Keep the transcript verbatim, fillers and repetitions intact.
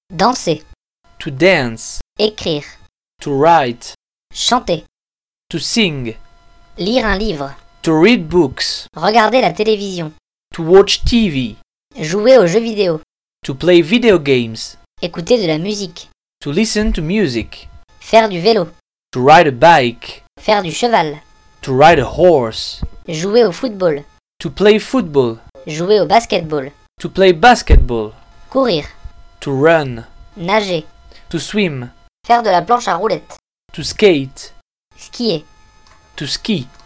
Danser. To dance. Écrire. To write. Chanter. To sing. Lire un livre. To read books. Regarder la télévision. To watch T V. Jouer aux jeux vidéo. To play video games. Écouter de la musique. To listen to music. Faire du vélo. To ride a bike. Faire du cheval. To ride a horse. Jouer au football. To play football. Jouer au basketball. To play basketball. Courir. To run. Nager. To swim. Faire de la planche à roulettes. To skate. Skier. To ski.